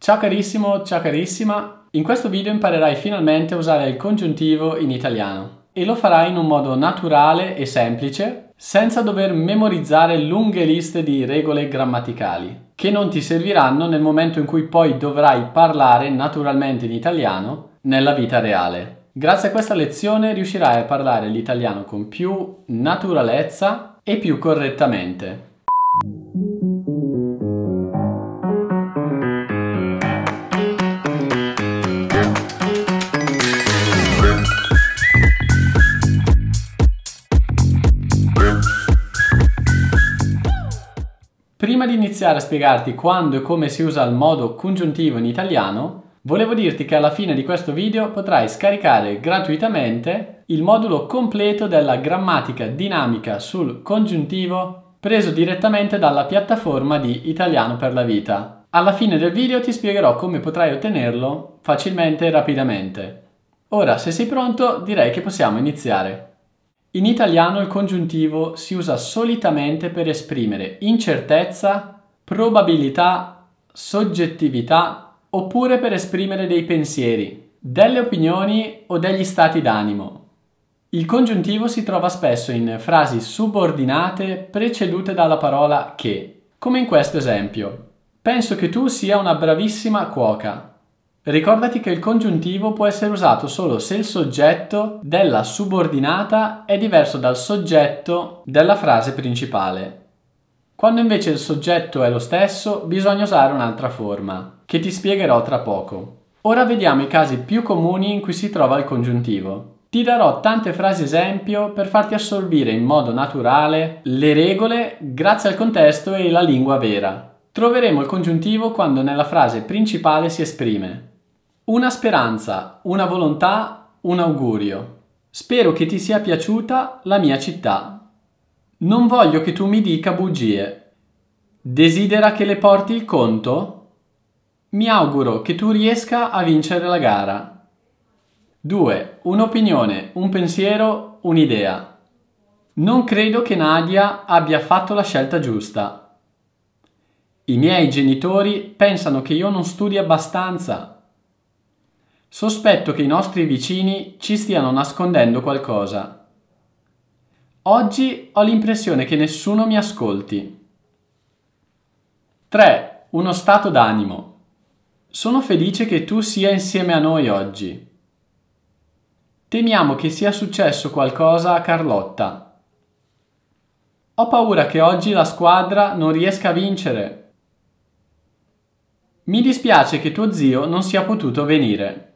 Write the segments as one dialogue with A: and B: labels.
A: Ciao carissimo, ciao carissima. In questo video imparerai finalmente a usare il congiuntivo in italiano e lo farai in un modo naturale e semplice, senza dover memorizzare lunghe liste di regole grammaticali, che non ti serviranno nel momento in cui poi dovrai parlare naturalmente in italiano nella vita reale. Grazie a questa lezione riuscirai a parlare l'italiano con più naturalezza e più correttamente. Prima di iniziare a spiegarti quando e come si usa il modo congiuntivo in italiano, volevo dirti che alla fine di questo video potrai scaricare gratuitamente il modulo completo della grammatica dinamica sul congiuntivo preso direttamente dalla piattaforma di Italiano per la Vita. Alla fine del video ti spiegherò come potrai ottenerlo facilmente e rapidamente. Ora, se sei pronto, direi che possiamo iniziare. In italiano il congiuntivo si usa solitamente per esprimere incertezza, probabilità, soggettività oppure per esprimere dei pensieri, delle opinioni o degli stati d'animo. Il congiuntivo si trova spesso in frasi subordinate precedute dalla parola che, come in questo esempio. Penso che tu sia una bravissima cuoca. Ricordati che il congiuntivo può essere usato solo se il soggetto della subordinata è diverso dal soggetto della frase principale. Quando invece il soggetto è lo stesso, bisogna usare un'altra forma, che ti spiegherò tra poco. Ora vediamo i casi più comuni in cui si trova il congiuntivo. Ti darò tante frasi esempio per farti assorbire in modo naturale le regole grazie al contesto e la lingua vera. Troveremo il congiuntivo quando nella frase principale si esprime una speranza, una volontà, un augurio. Spero che ti sia piaciuta la mia città. Non voglio che tu mi dica bugie. Desidera che le porti il conto? Mi auguro che tu riesca a vincere la gara. 2. Un'opinione, un pensiero, un'idea. Non credo che Nadia abbia fatto la scelta giusta. I miei genitori pensano che io non studi abbastanza. Sospetto che i nostri vicini ci stiano nascondendo qualcosa. Oggi ho l'impressione che nessuno mi ascolti. 3. Uno stato d'animo. Sono felice che tu sia insieme a noi oggi. Temiamo che sia successo qualcosa a Carlotta. Ho paura che oggi la squadra non riesca a vincere. Mi dispiace che tuo zio non sia potuto venire.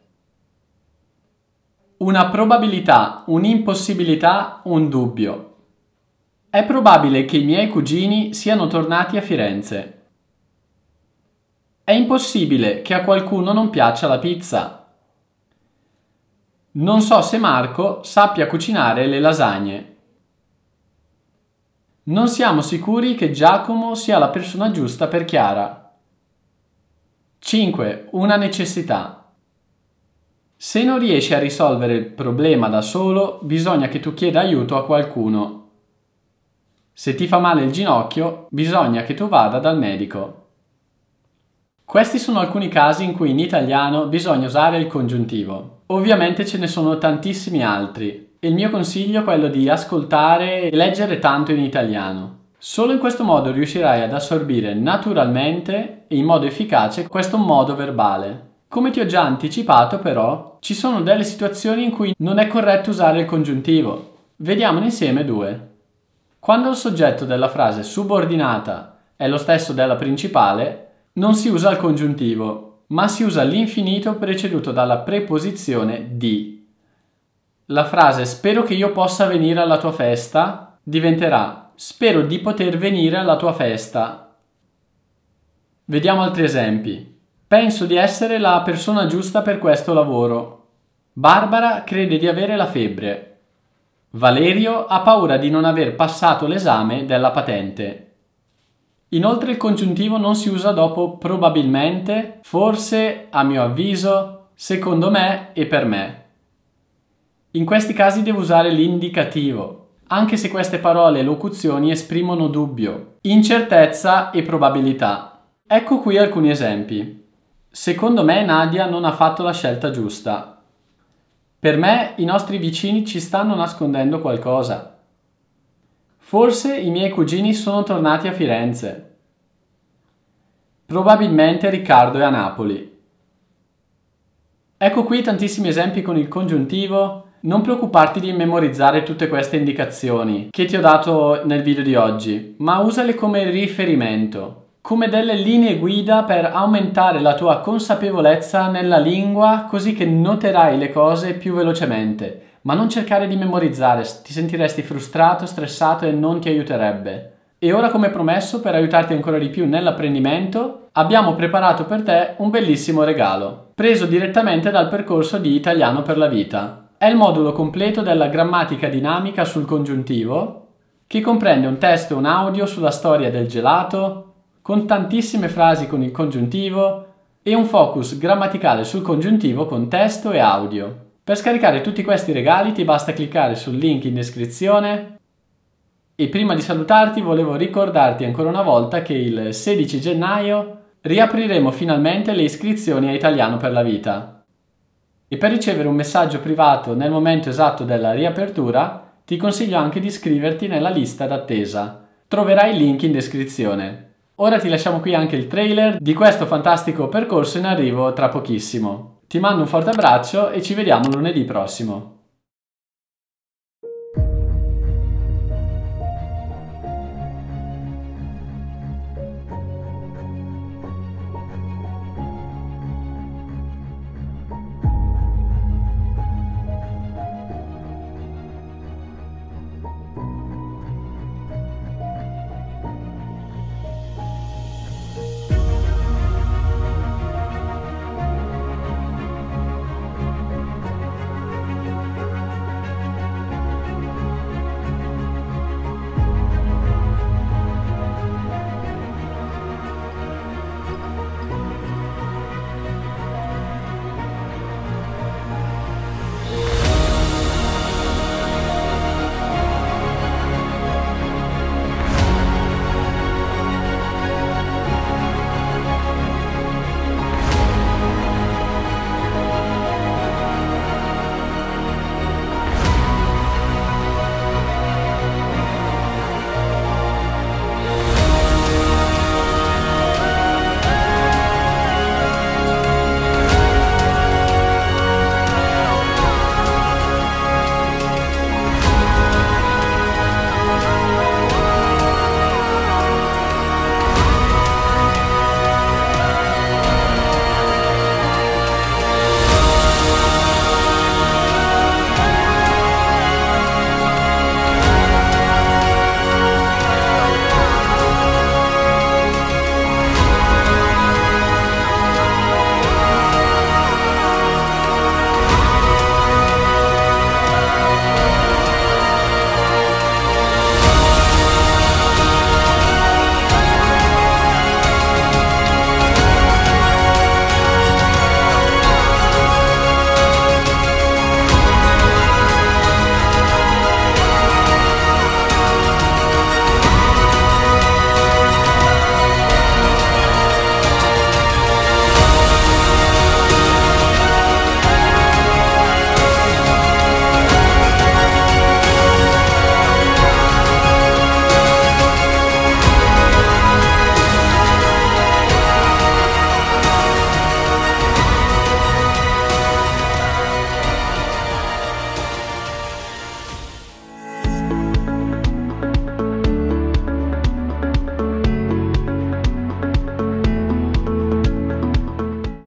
A: Una probabilità, un'impossibilità, un dubbio. È probabile che i miei cugini siano tornati a Firenze. È impossibile che a qualcuno non piaccia la pizza. Non so se Marco sappia cucinare le lasagne. Non siamo sicuri che Giacomo sia la persona giusta per Chiara. 5. Una necessità. Se non riesci a risolvere il problema da solo, bisogna che tu chieda aiuto a qualcuno. Se ti fa male il ginocchio, bisogna che tu vada dal medico. Questi sono alcuni casi in cui in italiano bisogna usare il congiuntivo. Ovviamente ce ne sono tantissimi altri. Il mio consiglio è quello di ascoltare e leggere tanto in italiano. Solo in questo modo riuscirai ad assorbire naturalmente e in modo efficace questo modo verbale. Come ti ho già anticipato però, ci sono delle situazioni in cui non è corretto usare il congiuntivo. Vediamone insieme due. Quando il soggetto della frase subordinata è lo stesso della principale, non si usa il congiuntivo, ma si usa l'infinito preceduto dalla preposizione di. La frase spero che io possa venire alla tua festa diventerà spero di poter venire alla tua festa. Vediamo altri esempi. Penso di essere la persona giusta per questo lavoro. Barbara crede di avere la febbre. Valerio ha paura di non aver passato l'esame della patente. Inoltre il congiuntivo non si usa dopo probabilmente, forse, a mio avviso, secondo me e per me. In questi casi devo usare l'indicativo, anche se queste parole e locuzioni esprimono dubbio, incertezza e probabilità. Ecco qui alcuni esempi. Secondo me Nadia non ha fatto la scelta giusta. Per me i nostri vicini ci stanno nascondendo qualcosa. Forse i miei cugini sono tornati a Firenze. Probabilmente Riccardo è a Napoli. Ecco qui tantissimi esempi con il congiuntivo. Non preoccuparti di memorizzare tutte queste indicazioni che ti ho dato nel video di oggi, ma usale come riferimento, come delle linee guida per aumentare la tua consapevolezza nella lingua, così che noterai le cose più velocemente. Ma non cercare di memorizzare, ti sentiresti frustrato, stressato e non ti aiuterebbe. E ora, come promesso, per aiutarti ancora di più nell'apprendimento, abbiamo preparato per te un bellissimo regalo, preso direttamente dal percorso di Italiano per la vita. È il modulo completo della grammatica dinamica sul congiuntivo, che comprende un testo e un audio sulla storia del gelato, con tantissime frasi con il congiuntivo e un focus grammaticale sul congiuntivo con testo e audio. Per scaricare tutti questi regali ti basta cliccare sul link in descrizione. E prima di salutarti volevo ricordarti ancora una volta che il 16 gennaio riapriremo finalmente le iscrizioni a Italiano per la vita. E per ricevere un messaggio privato nel momento esatto della riapertura, ti consiglio anche di iscriverti nella lista d'attesa. Troverai il link in descrizione. Ora ti lasciamo qui anche il trailer di questo fantastico percorso in arrivo tra pochissimo. Ti mando un forte abbraccio e ci vediamo lunedì prossimo.